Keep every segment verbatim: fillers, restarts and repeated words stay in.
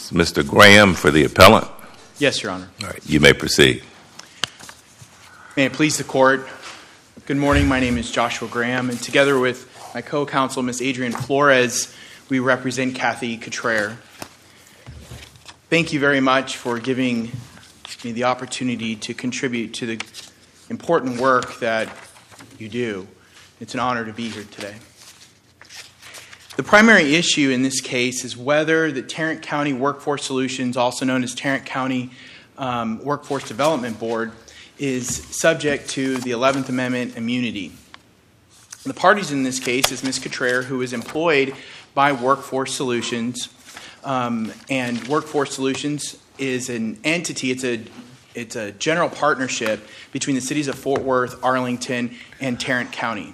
Mister Graham for the appellant. Yes, Your Honor. All right, you may proceed. May it please the Court. Good morning. My name is Joshua Graham, and together with my co-counsel, Miz Adrienne Flores, we represent Kathy Cottrell. Thank you very much for giving me the opportunity to contribute to the important work that you do. It's an honor to be here today. The primary issue in this case is whether the Tarrant County Workforce Solutions, also known as Tarrant County um, Workforce Development Board, is subject to the eleventh Amendment immunity. The parties in this case is Miz Cottrell, who is employed by Workforce Solutions, um, and Workforce Solutions is an entity. It's a it's a general partnership between the cities of Fort Worth, Arlington, and Tarrant County.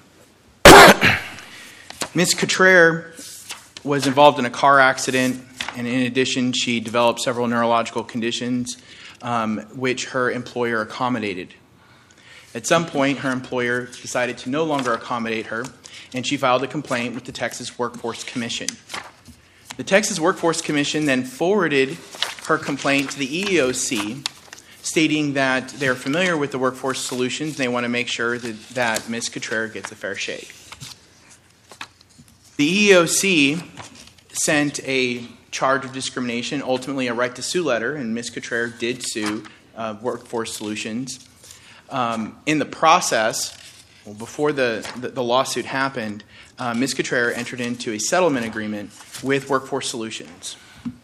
Miz Cottrell was involved in a car accident, and in addition, she developed several neurological conditions, um, which her employer accommodated. At some point, her employer decided to no longer accommodate her, and she filed a complaint with the Texas Workforce Commission. The Texas Workforce Commission then forwarded her complaint to the E E O C, stating that they're familiar with the Workforce Solutions and they want to make sure that, that Miz Cottrell gets a fair shake. The E E O C sent a charge of discrimination, ultimately a right to sue letter, and Miz Cottrell did sue uh, Workforce Solutions. Um, in the process, well, before the, the, the lawsuit happened, uh, Miz Cottrell entered into a settlement agreement with Workforce Solutions.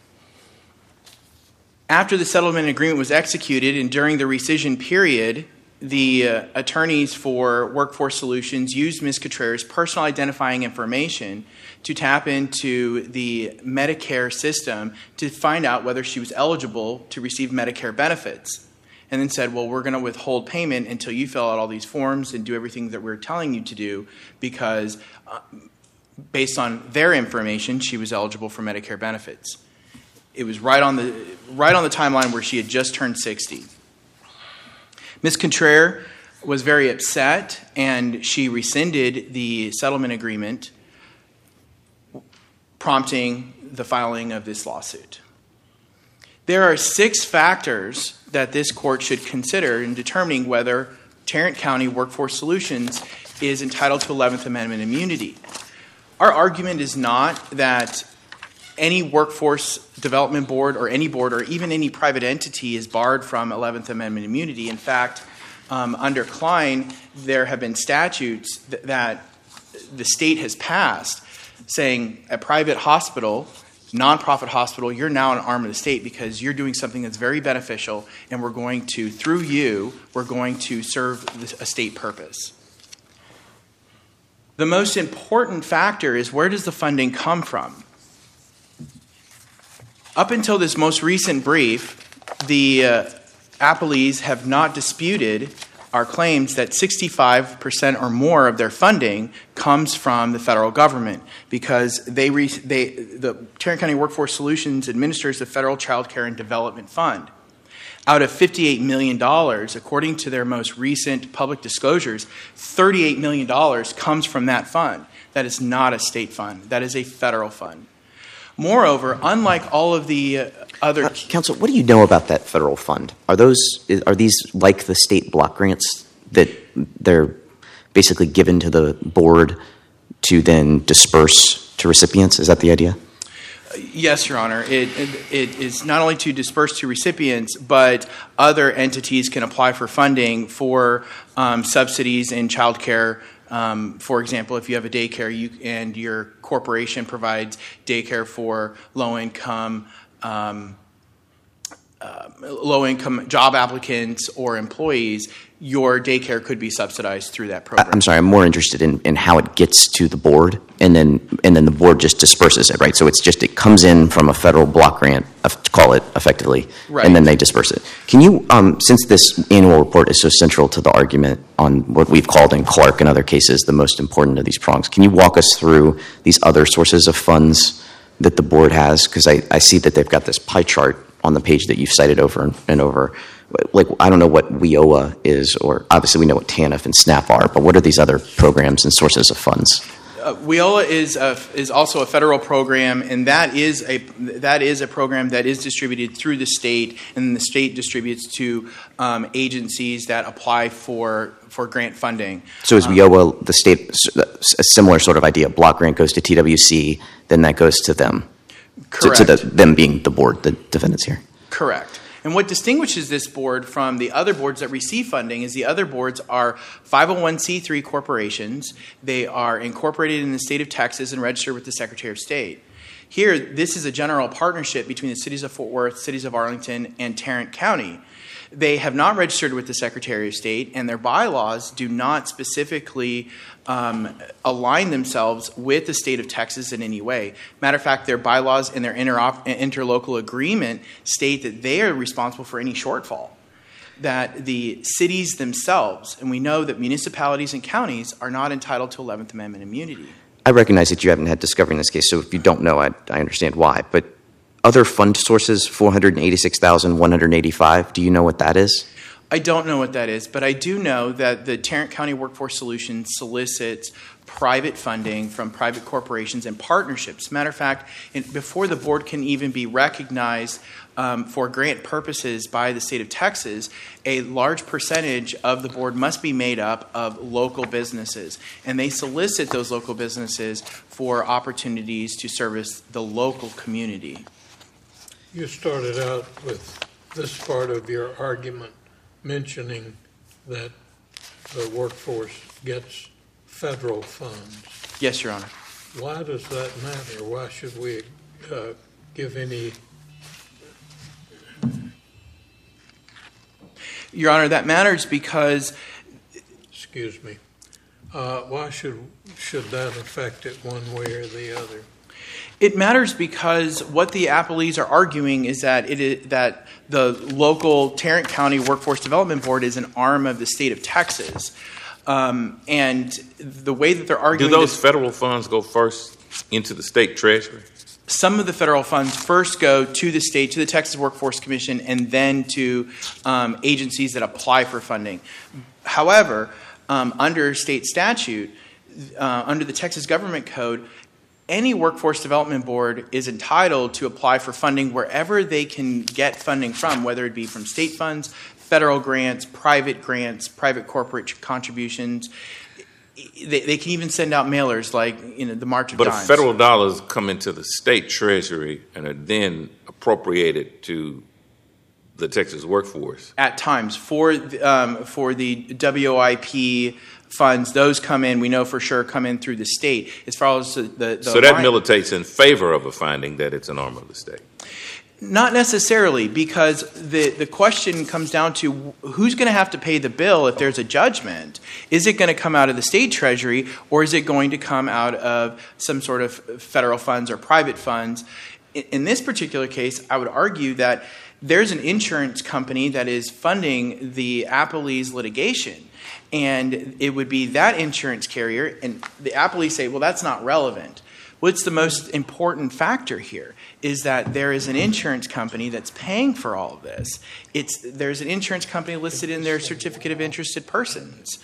After the settlement agreement was executed and during the rescission period, the uh, attorneys for Workforce Solutions used Miz Cottrell's personal identifying information to tap into the Medicare system to find out whether she was eligible to receive Medicare benefits. And then said, well, we're going to withhold payment until you fill out all these forms and do everything that we're telling you to do, because uh, based on their information, she was eligible for Medicare benefits. It was right on the right on the timeline where she had just turned sixty. Miz Cottrell was very upset, and she rescinded the settlement agreement, prompting the filing of this lawsuit. There are six factors that this court should consider in determining whether Tarrant County Workforce Solutions is entitled to eleventh Amendment immunity. Our argument is not that any workforce development board or any board or even any private entity is barred from eleventh Amendment immunity. In fact, um, under Klein, there have been statutes th- that the state has passed saying a private hospital, nonprofit hospital, you're now an arm of the state because you're doing something that's very beneficial, and we're going to, through you, we're going to serve a state purpose. The most important factor is, where does the funding come from? Up until this most recent brief, the uh, appellees have not disputed our claims that sixty-five percent or more of their funding comes from the federal government, because they, re- they the Tarrant County Workforce Solutions administers the Federal Child Care and Development Fund. Out of fifty-eight million dollars, according to their most recent public disclosures, thirty-eight million dollars comes from that fund. That is not a state fund. That is a federal fund. Moreover, unlike all of the uh, other... Uh, Counsel, what do you know about that federal fund? Are those are these like the state block grants that they're basically given to the board to then disperse to recipients? Is that the idea? Yes, Your Honor. It, it, it is not only to disperse to recipients, but other entities can apply for funding for um, subsidies in child care. Um, for example, if you have a daycare you, and your corporation provides daycare for low-income um, uh, low-income job applicants or employees, your daycare could be subsidized through that program. I'm sorry, I'm more interested in, in how it gets to the board, and then and then the board just disperses it, right? So it's just, it comes in from a federal block grant, call it effectively, right, and then they disperse it. Can you, um, since this annual report is so central to the argument on what we've called in Clark and other cases the most important of these prongs, can you walk us through these other sources of funds that the board has? Because I, I see that they've got this pie chart on the page that you've cited over and, and over. Like, I don't know what W I O A is, or obviously we know what TANF and SNAP are, but what are these other programs and sources of funds? Uh, WIOLA is a, is also a federal program, and that is a that is a program that is distributed through the state, and the state distributes to um, agencies that apply for for grant funding. So is WIOLA the state a similar sort of idea? Block grant goes to T W C, then that goes to them. Correct. To, to the, them being the board, the defendants here. Correct. And what distinguishes this board from the other boards that receive funding is the other boards are five oh one c three corporations. They are incorporated in the state of Texas and registered with the Secretary of State. Here, this is a general partnership between the cities of Fort Worth, cities of Arlington, and Tarrant County. They have not registered with the Secretary of State, and their bylaws do not specifically um, align themselves with the state of Texas in any way. Matter of fact, their bylaws and their interop- interlocal agreement state that they are responsible for any shortfall. That the cities themselves, and we know that municipalities and counties are not entitled to eleventh Amendment immunity. I recognize that you haven't had discovery in this case, so if you don't know, I, I understand why. But other fund sources, four hundred eighty-six thousand one hundred eighty-five, do you know what that is? I don't know what that is, but I do know that the Tarrant County Workforce Solutions solicits private funding from private corporations and partnerships. Matter of fact, in, before the board can even be recognized um, for grant purposes by the state of Texas, a large percentage of the board must be made up of local businesses. And they solicit those local businesses for opportunities to service the local community. You started out with this part of your argument mentioning that the workforce gets federal funds. Yes, Your Honor. Why does that matter? Why should we uh, give any? Your Honor, that matters because... Excuse me. Uh, why should should that affect it one way or the other? It matters because what the appellees are arguing is that it is, that the local Tarrant County Workforce Development Board is an arm of the state of Texas. Um, and the way that they're arguing... Do those this, federal funds go first into the state treasury? Some of the federal funds first go to the state, to the Texas Workforce Commission, and then to um, agencies that apply for funding. However, um, under state statute, uh, under the Texas Government Code, any workforce development board is entitled to apply for funding wherever they can get funding from, whether it be from state funds, federal grants, private grants, private corporate contributions. They, they can even send out mailers like, you know, the March of But Dimes. if federal dollars come into the state treasury and are then appropriated to the Texas workforce. At times, for um, for the W O I P funds, those come in, we know for sure, come in through the state. As far as the, the, the So that line, militates in favor of a finding that it's an arm of the state. Not necessarily, because the, the question comes down to who's going to have to pay the bill if there's a judgment. Is it going to come out of the state treasury, or is it going to come out of some sort of federal funds or private funds? In, in this particular case, I would argue that there's an insurance company that is funding the appellee's litigation. And it would be that insurance carrier, and the appellees say, well, that's not relevant. What's the most important factor here is that there is an insurance company that's paying for all of this. It's there's an insurance company listed in their certificate of interested persons.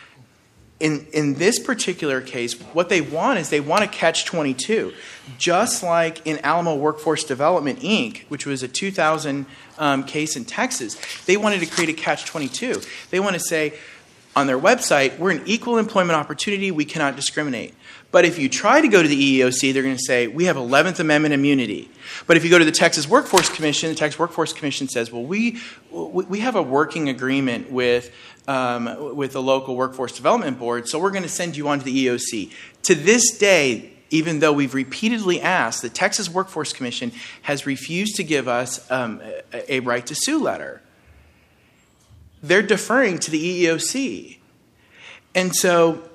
In in this particular case, what they want is they want a catch twenty-two. Just like in Alamo Workforce Development, Incorporated, which was a two thousand um, case in Texas, they wanted to create a catch twenty-two. They want to say, on their website, we're an equal employment opportunity, we cannot discriminate. But if you try to go to the E E O C, they're going to say, we have eleventh Amendment immunity. But if you go to the Texas Workforce Commission, the Texas Workforce Commission says, well, we we have a working agreement with, um, with the local Workforce Development Board, so we're going to send you on to the E E O C. To this day, even though we've repeatedly asked, the Texas Workforce Commission has refused to give us um, a, a right to sue letter. They're deferring to the E E O C. And so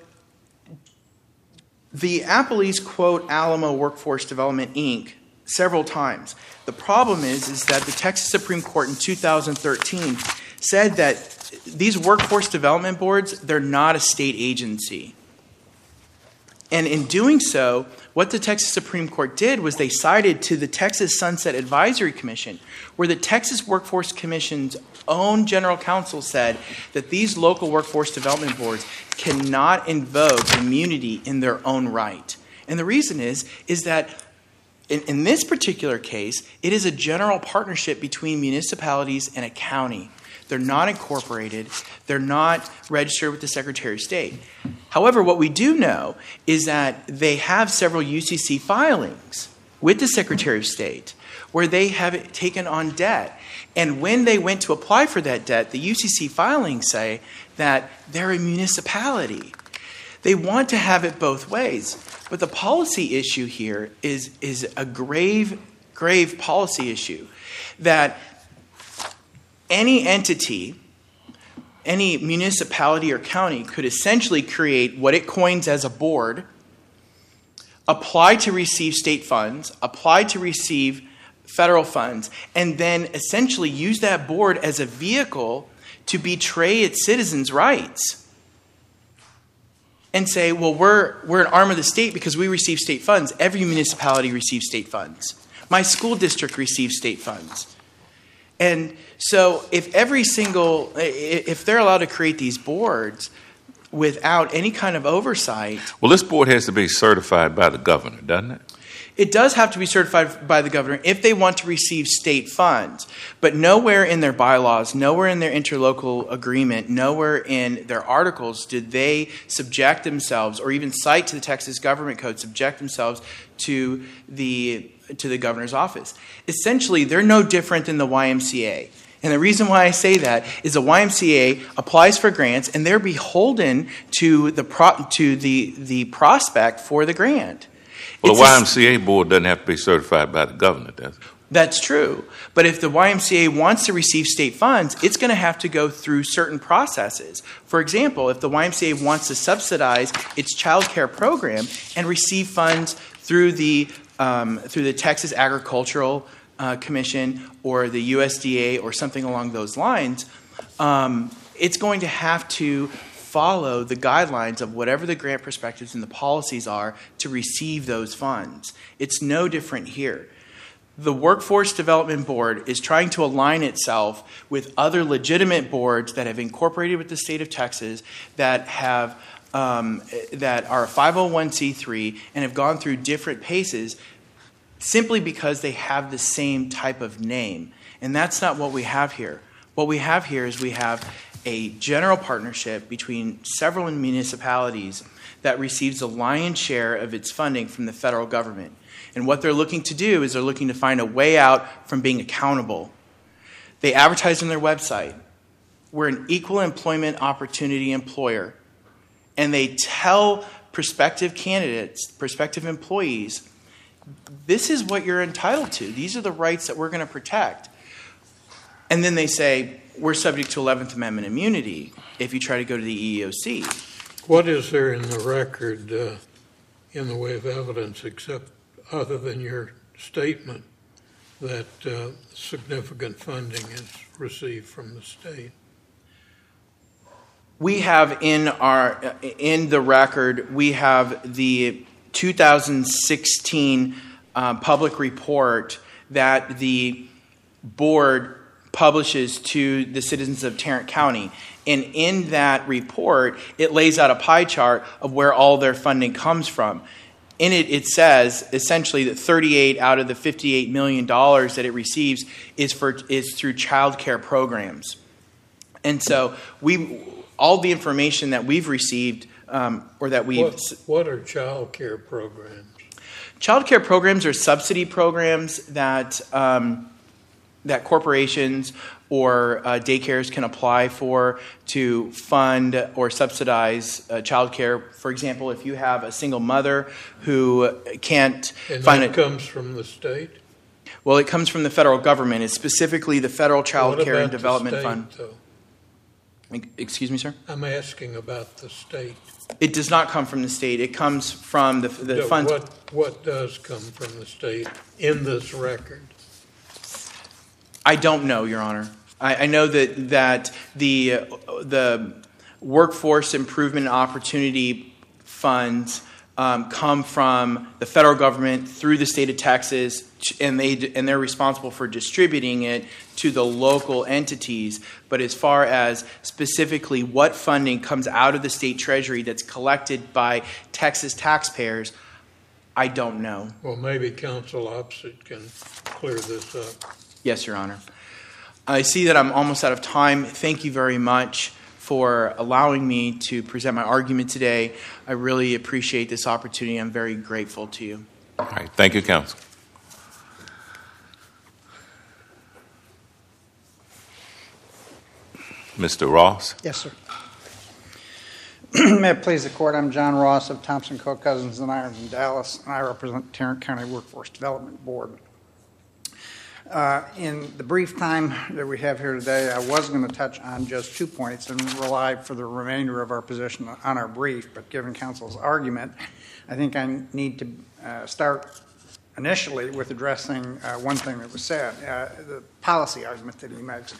the appellees quote Alamo Workforce Development, Incorporated several times. The problem is, is that the Texas Supreme Court in two thousand thirteen said that these workforce development boards, they're not a state agency. And in doing so, what the Texas Supreme Court did was they cited to the Texas Sunset Advisory Commission, where the Texas Workforce Commission's own general counsel said that these local workforce development boards cannot invoke immunity in their own right. And the reason is, is that in, in this particular case, it is a general partnership between municipalities and a county. They're not incorporated. They're not registered with the Secretary of State. However, what we do know is that they have several U C C filings with the Secretary of State where they have taken on debt. And when they went to apply for that debt, the U C C filings say that they're a municipality. They want to have it both ways. But the policy issue here is, is a grave, grave policy issue that any entity, any municipality or county could essentially create what it coins as a board, apply to receive state funds, apply to receive federal funds, and then essentially use that board as a vehicle to betray its citizens' rights. And say, well, we're, we're an arm of the state because we receive state funds. Every municipality receives state funds. My school district receives state funds. And so if every single, if they're allowed to create these boards without any kind of oversight. Well, this board has to be certified by the governor, doesn't it? It does have to be certified by the governor if they want to receive state funds. But nowhere in their bylaws, nowhere in their interlocal agreement, nowhere in their articles did they subject themselves or even cite to the Texas Government Code, subject themselves to the to the governor's office. Essentially, they're no different than the Y M C A. And the reason why I say that is the Y M C A applies for grants, and they're beholden to the pro- to the the prospect for the grant. Well, It's the a- Y M C A board doesn't have to be certified by the governor, does it? That's true. But if the Y M C A wants to receive state funds, it's going to have to go through certain processes. For example, if the Y M C A wants to subsidize its child care program and receive funds through the um, through the Texas Agricultural uh, Commission or the U S D A or something along those lines, um, it's going to have to follow the guidelines of whatever the grant perspectives and the policies are to receive those funds. It's no different here. The Workforce Development Board is trying to align itself with other legitimate boards that have incorporated with the state of Texas, that have um, that are five oh one c three and have gone through different paces simply because they have the same type of name. And that's not what we have here. What we have here is we have a general partnership between several municipalities that receives a lion's share of its funding from the federal government. And what they're looking to do is they're looking to find a way out from being accountable. They advertise on their website, we're an equal employment opportunity employer. And they tell prospective candidates, prospective employees, this is what you're entitled to. These are the rights that we're going to protect. And then they say, we're subject to eleventh Amendment immunity if you try to go to the E E O C. What is there in the record uh, in the way of evidence, except other than your statement, that uh, significant funding is received from the state? We have in our in the record, we have the two thousand sixteen uh, public report that the board publishes to the citizens of Tarrant County. And in that report, it lays out a pie chart of where all their funding comes from. In it, it says essentially that thirty-eight out of the fifty-eight million dollars that it receives is for is through child care programs. And so we all the information that we've received um, or that we've... What, what are child care programs? Child care programs are subsidy programs that um, that corporations or uh, daycares can apply for to fund or subsidize uh, child care. For example, if you have a single mother who can't and find that it, comes from the state? Well, it comes from the federal government. It's specifically the Federal Child What Care about and Development the state, Fund. though? Excuse me, sir? I'm asking about the state. It does not come from the state. It comes from the, the No, funds. What, what does come from the state in this record? I don't know, Your Honor. I, I know that that the uh, the Workforce Improvement and Opportunity Funds um, come from the federal government through the state of Texas, and they and they're responsible for distributing it to the local entities. But as far as specifically what funding comes out of the state treasury that's collected by Texas taxpayers, I don't know. Well, maybe counsel opposite can clear this up. Yes, Your Honor. I see that I'm almost out of time. Thank you very much for allowing me to present my argument today. I really appreciate this opportunity. I'm very grateful to you. All right. Thank you, counsel. Mister Ross. Yes, sir. May it please the court, I'm John Ross of Thompson, Cook, Cousins, and Irons in Dallas, and I represent the Tarrant County Workforce Development Board. Uh, in the brief time that we have here today, I was going to touch on just two points and rely for the remainder of our position on our brief, but given counsel's argument, I think I need to uh, start initially with addressing uh, one thing that was said, uh, the policy argument that he makes.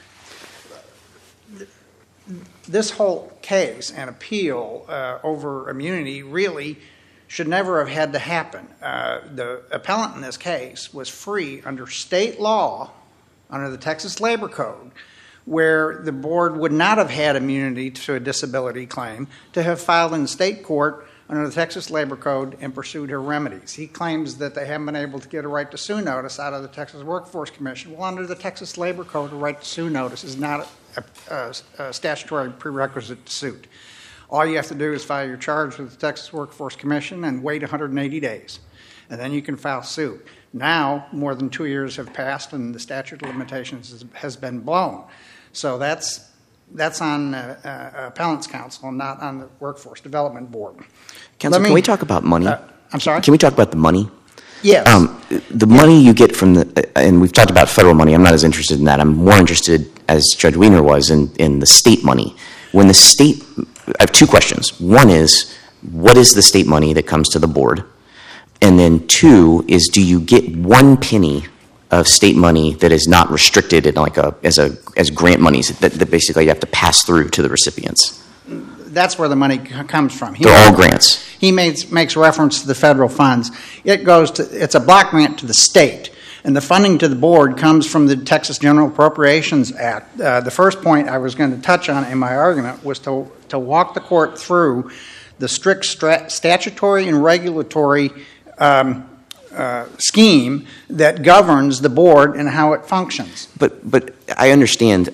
This whole case and appeal uh, over immunity really should never have had to happen. Uh, the appellant in this case was free under state law, under the Texas Labor Code, where the board would not have had immunity to a disability claim, to have filed in state court under the Texas Labor Code and pursued her remedies. He claims that they haven't been able to get a right to sue notice out of the Texas Workforce Commission. Well, under the Texas Labor Code, a right to sue notice is not a, a, a statutory prerequisite to suit. All you have to do is file your charge with the Texas Workforce Commission and wait one hundred eighty days, and then you can file suit. Now, more than two years have passed, and the statute of limitations has, has been blown. So that's that's on uh, uh, appellant's counsel, not on the Workforce Development Board. Counsel, me, can we talk about money? Uh, I'm sorry? Can we talk about the money? Yes. Um, the money you get from the, and we've talked about federal money. I'm not as interested in that. I'm more interested, as Judge Wiener was, in, in the state money. When the state, I have two questions. One is, what is the state money that comes to the board? And then two is, do you get one penny of state money that is not restricted in like a as a as grant monies that, that basically you have to pass through to the recipients? That's where the money comes from. He They're all grants. He makes makes reference to the federal funds. It goes to it's a block grant to the state, and the funding to the board comes from the Texas General Appropriations Act. Uh, the first point I was going to touch on in my argument was to to walk the court through the strict stra- statutory and regulatory um, uh, scheme that governs the board and how it functions. But but I understand,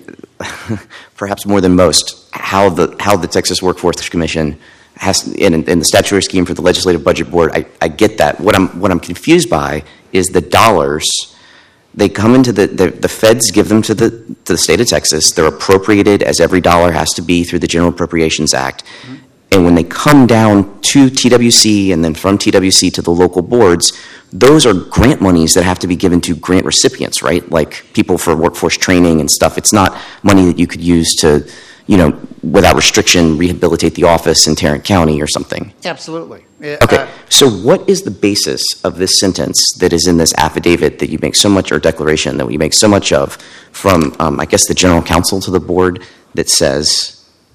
perhaps more than most, how the how the Texas Workforce Commission has in, in the statutory scheme for the Legislative Budget Board. I, I get that. What I'm what I'm confused by is the dollars. They come into the, the the feds give them to the to the state of Texas. They're appropriated as every dollar has to be through the General Appropriations Act. Mm-hmm. And when they come down to T W C and then from T W C to the local boards, those are grant monies that have to be given to grant recipients, right? Like people for workforce training and stuff. It's not money that you could use to, you know, without restriction, rehabilitate the office in Tarrant County or something. Absolutely. Okay. Uh, so what is the basis of this sentence that is in this affidavit that you make so much, or declaration that you make so much of from, um, I guess, the general counsel to the board that says,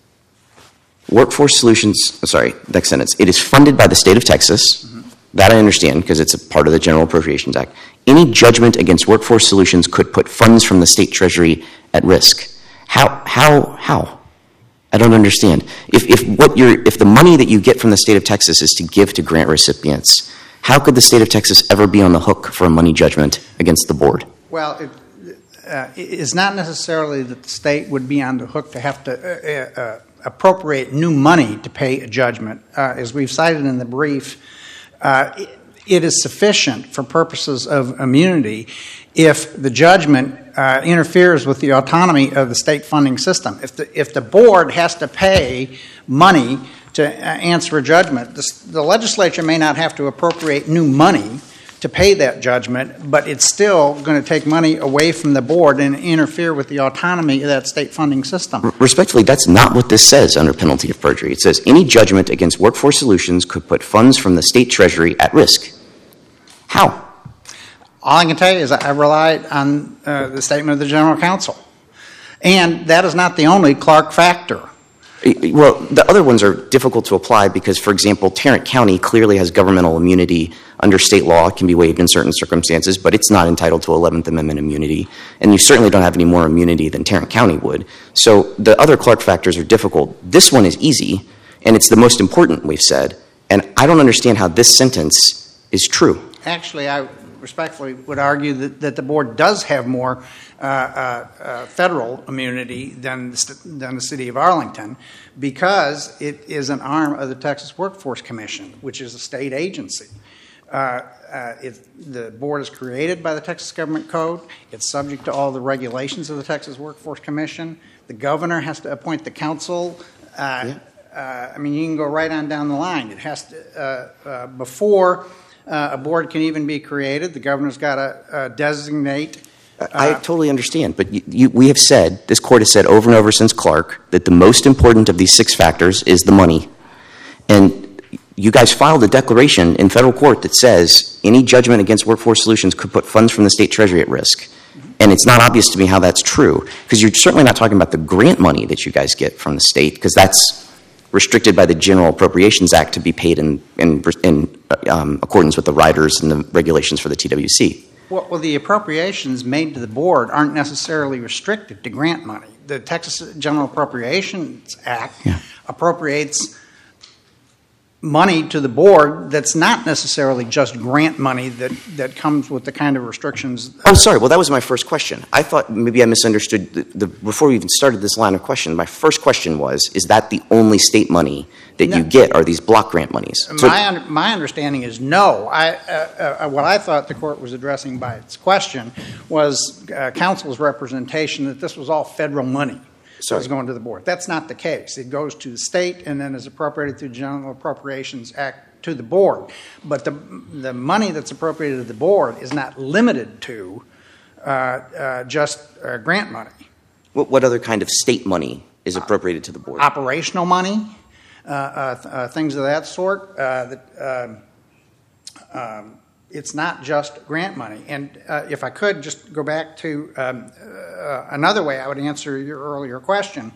Workforce Solutions, sorry, next sentence. It is funded by the state of Texas. Mm-hmm. That I understand because it's a part of the General Appropriations Act. Any judgment against Workforce Solutions could put funds from the state treasury at risk. How? How? How? I don't understand. If if what you're if the money that you get from the state of Texas is to give to grant recipients, how could the state of Texas ever be on the hook for a money judgment against the board? Well, it, uh, it's not necessarily that the state would be on the hook to have to Uh, uh, appropriate new money to pay a judgment. Uh, as we've cited in the brief, uh, it, it is sufficient for purposes of immunity if the judgment uh, interferes with the autonomy of the state funding system. If the, if the board has to pay money to uh, answer a judgment, the, the legislature may not have to appropriate new money to pay that judgment, but it's still going to take money away from the board and interfere with the autonomy of that state funding system. Respectfully, that's not what this says under penalty of perjury. It says any judgment against Workforce Solutions could put funds from the state treasury at risk. How? All I can tell you is I relied on uh, the statement of the general counsel. And that is not the only Clark factor. Well, the other ones are difficult to apply because, for example, Tarrant County clearly has governmental immunity under state law. It can be waived in certain circumstances, but it's not entitled to eleventh Amendment immunity. And you certainly don't have any more immunity than Tarrant County would. So the other Clark factors are difficult. This one is easy, and it's the most important, we've said. And I don't understand how this sentence is true. Actually, I respectfully would argue that, that the board does have more uh, uh, uh, federal immunity than the, st- than the city of Arlington, because it is an arm of the Texas Workforce Commission, which is a state agency. Uh, uh, it, the board is created by the Texas Government Code. It's subject to all the regulations of the Texas Workforce Commission. The governor has to appoint the council. Uh, yeah. uh, I mean, you can go right on down the line. It has to, uh, uh, before uh, a board can even be created, the governor's got to uh, designate. Uh, I totally understand, but you, you, we have said, this court has said over and over since Clark, that the most important of these six factors is the money. And you guys filed a declaration in federal court that says any judgment against Workforce Solutions could put funds from the state treasury at risk. And it's not obvious to me how that's true, because you're certainly not talking about the grant money that you guys get from the state, because that's restricted by the General Appropriations Act to be paid in, in, in um, accordance with the riders and the regulations for the T W C. Well, well, the appropriations made to the board aren't necessarily restricted to grant money. The Texas General Appropriations Act yeah. appropriates money to the board that's not necessarily just grant money that, that comes with the kind of restrictions. Oh, sorry. Well, that was my first question. I thought maybe I misunderstood. The, the, before we even started this line of question, my first question was, is that the only state money that no. you get are these block grant monies? My, so, my understanding is no. I, uh, uh, what I thought the court was addressing by its question was uh, counsel's representation that this was all federal money. So it's going to the board. That's not the case. It goes to the state and then is appropriated through the General Appropriations Act to the board. But the the money that's appropriated to the board is not limited to uh, uh, just uh, grant money. What, what other kind of state money is appropriated to the board? Operational money, uh, uh, uh, things of that sort. Uh, that, uh, um, It's not just grant money. And uh, if I could just go back to um, uh, another way I would answer your earlier question.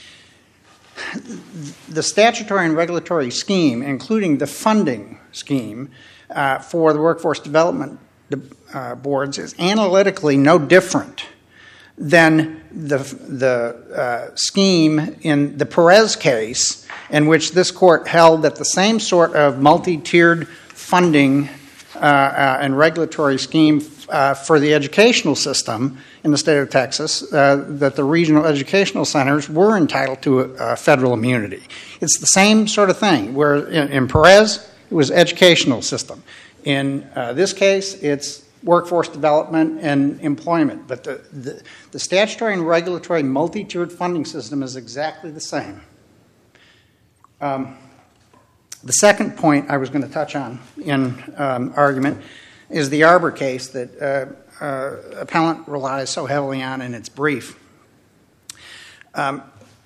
The statutory and regulatory scheme, including the funding scheme uh, for the workforce development uh, boards, is analytically no different than the, the uh, scheme in the Perez case, in which this court held that the same sort of multi-tiered funding Uh, uh, and regulatory scheme uh, for the educational system in the state of Texas, uh, that the regional educational centers were entitled to uh, federal immunity. It's the same sort of thing, where in, in Perez, it was educational system. In uh, this case, it's workforce development and employment. But the, the, the statutory and regulatory multi-tiered funding system is exactly the same. Um, The second point I was going to touch on in um, argument is the Arbor case that uh, uh, appellant relies so heavily on in its brief. Um,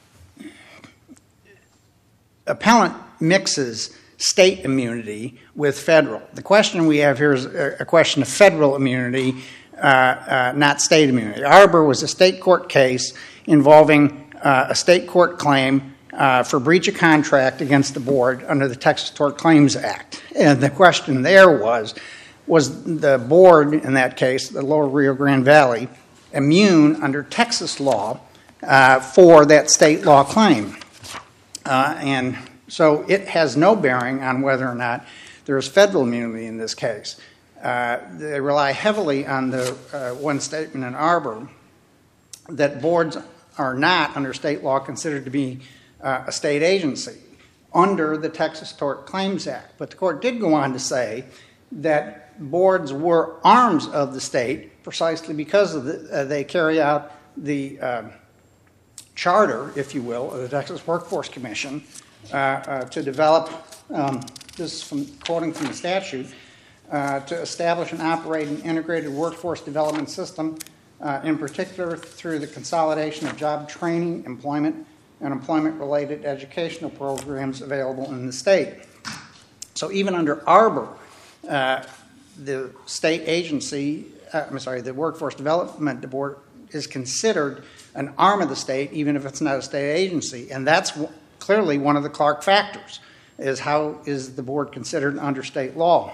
appellant mixes state immunity with federal. The question we have here is a question of federal immunity, uh, uh, not state immunity. Arbor was a state court case involving uh, a state court claim Uh, for breach of contract against the board under the Texas Tort Claims Act. And the question there was, was the board, in that case, the Lower Rio Grande Valley, immune under Texas law uh, for that state law claim? Uh, and so it has no bearing on whether or not there is federal immunity in this case. Uh, they rely heavily on the uh, one statement in Arbor that boards are not, under state law, considered to be Uh, a state agency under the Texas Tort Claims Act. But the court did go on to say that boards were arms of the state precisely because of the, uh, they carry out the uh, charter, if you will, of the Texas Workforce Commission uh, uh, to develop, um, this is from quoting from the statute, uh, to establish and operate an integrated workforce development system, uh, in particular through the consolidation of job training, employment, and employment-related educational programs available in the state. So even under Arbor, uh, the state agency, uh, I'm sorry, the Workforce Development Board is considered an arm of the state, even if it's not a state agency. And that's clearly one of the Clark factors is how is the board considered under state law.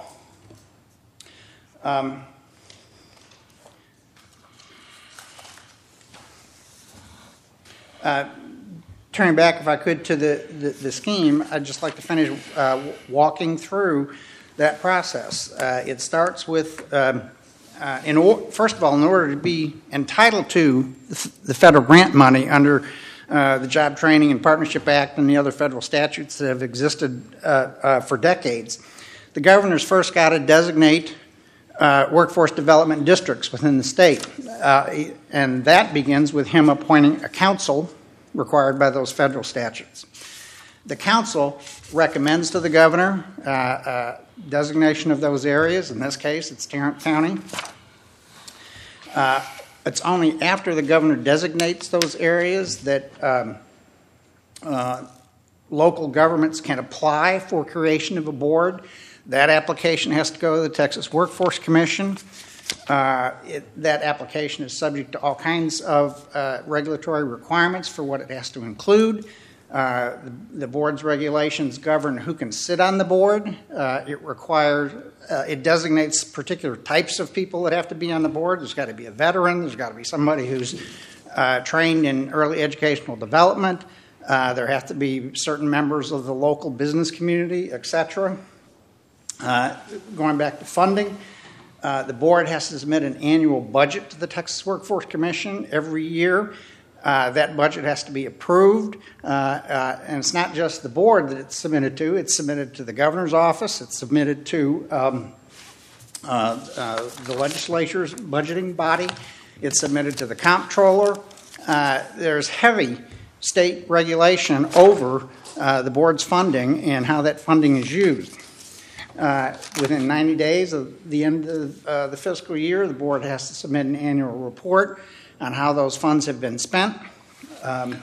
Um, uh, turning back, if I could, to the, the, the scheme, I'd just like to finish uh, walking through that process. Uh, it starts with, um, uh, in or, first of all, in order to be entitled to the federal grant money under uh, the Job Training and Partnership Act and the other federal statutes that have existed uh, uh, for decades, the governor's first got to designate uh, workforce development districts within the state. Uh, and that begins with him appointing a council required by those federal statutes. The council recommends to the governor uh, uh, designation of those areas. In this case, it's Tarrant County. Uh, it's only after the governor designates those areas that um, uh, local governments can apply for creation of a board. That application has to go to the Texas Workforce Commission. Uh, it, that application is subject to all kinds of uh, regulatory requirements for what it has to include. Uh, the, the board's regulations govern who can sit on the board. Uh, it requires, uh, it designates particular types of people that have to be on the board. There's got to be a veteran. There's got to be somebody who's uh, trained in early educational development. Uh, there have to be certain members of the local business community, et cetera. Uh, going back to funding, uh, the board has to submit an annual budget to the Texas Workforce Commission every year. Uh, that budget has to be approved, uh, uh, and it's not just the board that it's submitted to. It's submitted to the governor's office. It's submitted to um, uh, uh, the legislature's budgeting body. It's submitted to the comptroller. Uh, there's heavy state regulation over uh, the board's funding and how that funding is used. Uh, within ninety days of the end of uh, the fiscal year, the board has to submit an annual report on how those funds have been spent. Um,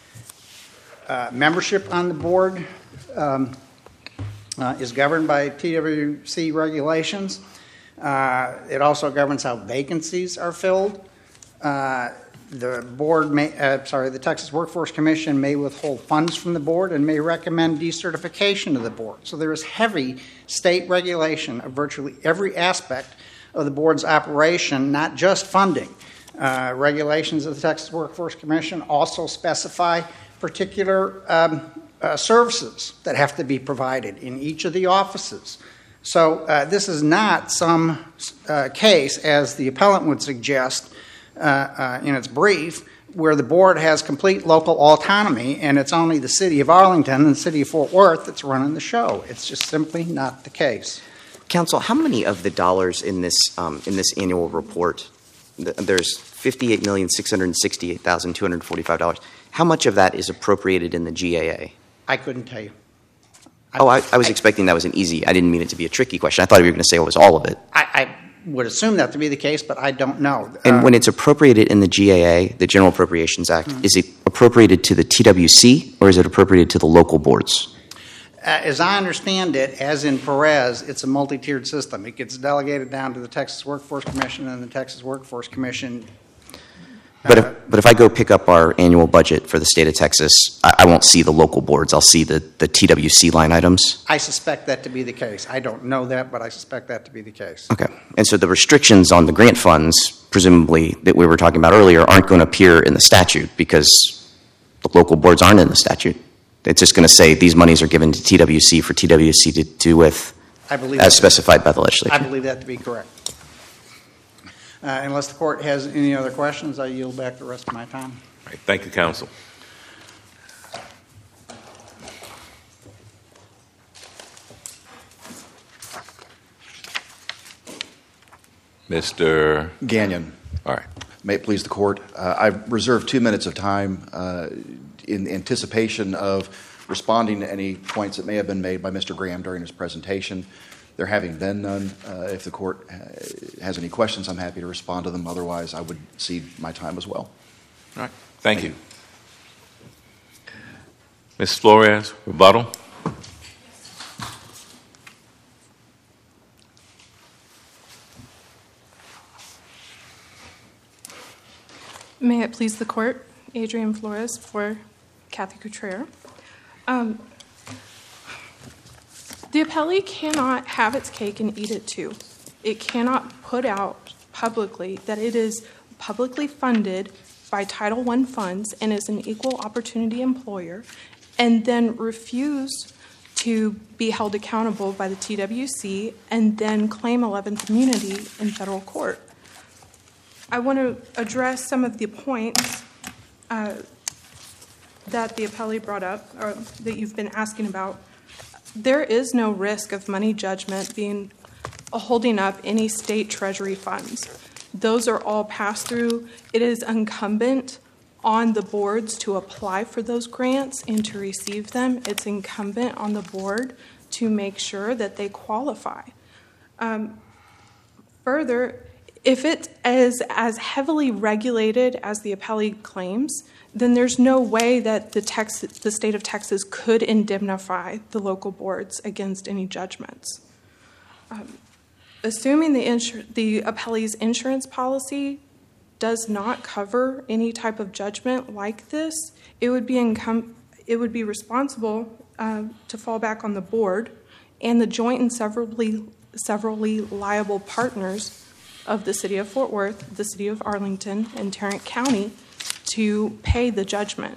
uh, membership on the board um, uh, is governed by T W C regulations. Uh, it also governs how vacancies are filled. Uh, the board may, uh, sorry, the Texas Workforce Commission may withhold funds from the board and may recommend decertification of the board. So there is heavy state regulation of virtually every aspect of the board's operation, not just funding. Uh, regulations of the Texas Workforce Commission also specify particular um, uh, services that have to be provided in each of the offices. So uh, this is not some uh, case, as the appellant would suggest uh, uh, in its brief, where the board has complete local autonomy and it's only the city of Arlington and the city of Fort Worth that's running the show. It's just simply not the case. Counsel, how many of the dollars in this um, in this annual report? There's fifty-eight million six hundred sixty-eight thousand two hundred forty-five dollars. How much of that is appropriated in the G A A? I couldn't tell you. I, oh, I, I was I, expecting that was an easy. I didn't mean it to be a tricky question. I thought you were going to say it was all of it. I, I would assume that to be the case, but I don't know. And uh, when it's appropriated in the G A A, the General Appropriations Act, mm-hmm. is it appropriated to the T W C or is it appropriated to the local boards? Uh, as I understand it, as in Perez, it's a multi-tiered system. It gets delegated down to the Texas Workforce Commission, and the Texas Workforce Commission. Uh, but if but if I go pick up our annual budget for the state of Texas, I, I won't see the local boards. I'll see the, the T W C line items. I suspect that to be the case. I don't know that, but I suspect that to be the case. Okay. And so the restrictions on the grant funds, presumably, that we were talking about earlier, aren't going to appear in the statute because the local boards aren't in the statute. It's just going to say these monies are given to T W C for T W C to do with, I believe as specified by the legislature. I believe that to be correct. Uh, unless the court has any other questions, I yield back the rest of my time. All right, thank you, counsel. Mister Gagnon. All right. May it please the court. Uh, I've reserved two minutes of time uh, in anticipation of responding to any points that may have been made by Mister Graham during his presentation. There having been none, uh, if the court has any questions, I'm happy to respond to them. Otherwise, I would cede my time as well. All right. Thank, Thank you. you. Miz Flores, rebuttal. May it please the court, Adrienne Flores for Kathy Cutrer. Um, the appellee cannot have its cake and eat it too. It cannot put out publicly that it is publicly funded by Title one funds and is an equal opportunity employer, and then refuse to be held accountable by the T W C and then claim eleventh immunity in federal court. I want to address some of the points uh, that the appellee brought up, or that you've been asking about. There is no risk of money judgment being uh, holding up any state treasury funds. Those are all passed through. It is incumbent on the boards to apply for those grants and to receive them. It's incumbent on the board to make sure that they qualify. Um, further, if it is as heavily regulated as the appellee claims, then there's no way that the, Texas, the state of Texas could indemnify the local boards against any judgments. Um, assuming the, insur- the appellee's insurance policy does not cover any type of judgment like this, it would be income, it would be responsible uh, to fall back on the board and the joint and severally, severally liable partners of the City of Fort Worth, the City of Arlington, and Tarrant County to pay the judgment.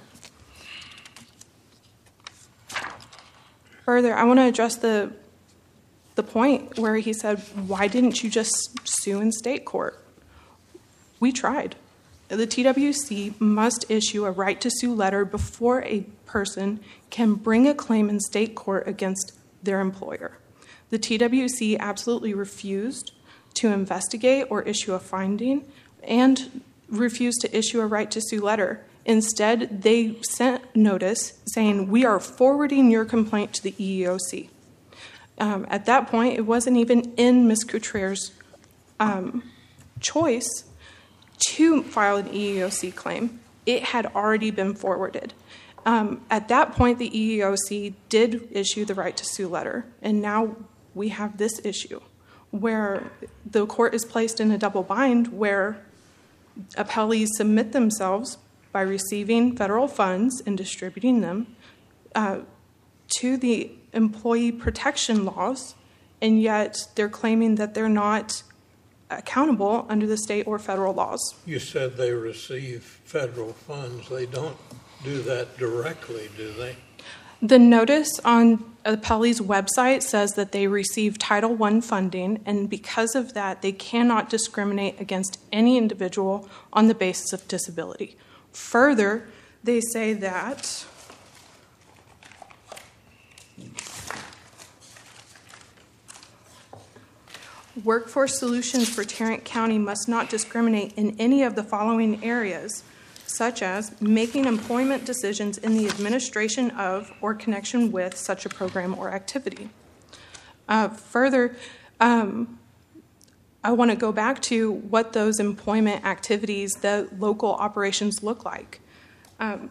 Further, I want to address the the point where he said, why didn't you just sue in state court? We tried. The T W C must issue a right to sue letter before a person can bring a claim in state court against their employer. The T W C absolutely refused to investigate or issue a finding and refused to issue a right to sue letter. Instead, they sent notice saying, we are forwarding your complaint to the E E O C. Um, at that point, it wasn't even in Miz Coutrere's um, choice to file an E E O C claim. It had already been forwarded. Um, at that point, the E E O C did issue the right to sue letter, and now we have this issue where the court is placed in a double bind where appellees submit themselves by receiving federal funds and distributing them uh, to the employee protection laws, and yet they're claiming that they're not accountable under the state or federal laws. You said they receive federal funds. They don't do that directly, do they? The notice on the appellee's website says that they receive Title one funding, and because of that, they cannot discriminate against any individual on the basis of disability. Further, they say that Workforce Solutions for Tarrant County must not discriminate in any of the following areas, such as making employment decisions in the administration of or connection with such a program or activity. Uh, further, um, I want to go back to what those employment activities, the local operations look like. Um,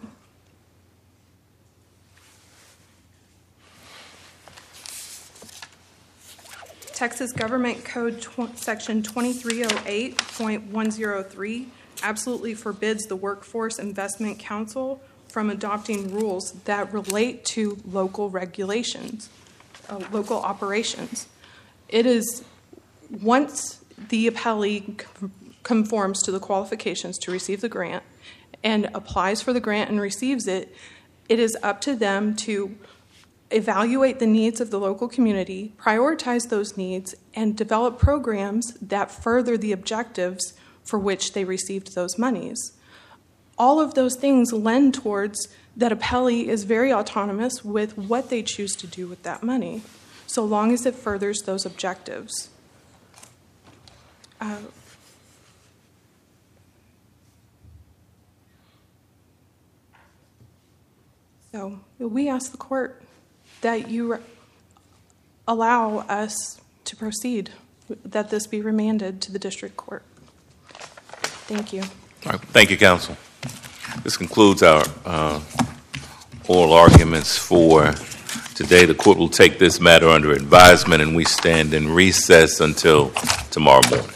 Texas Government Code tw- Section twenty-three oh eight point one oh three absolutely forbids the Workforce Investment Council from adopting rules that relate to local regulations, uh, local operations. It is, once the appellee conforms to the qualifications to receive the grant and applies for the grant and receives it, it is up to them to evaluate the needs of the local community, prioritize those needs, and develop programs that further the objectives for which they received those monies. All of those things lend towards that appellee is very autonomous with what they choose to do with that money, so long as it furthers those objectives. Uh, so we ask the court that you re- allow us to proceed, that this be remanded to the district court. Thank you. All right. Thank you, counsel. This concludes our uh, oral arguments for today. The court will take this matter under advisement, and we stand in recess until tomorrow morning.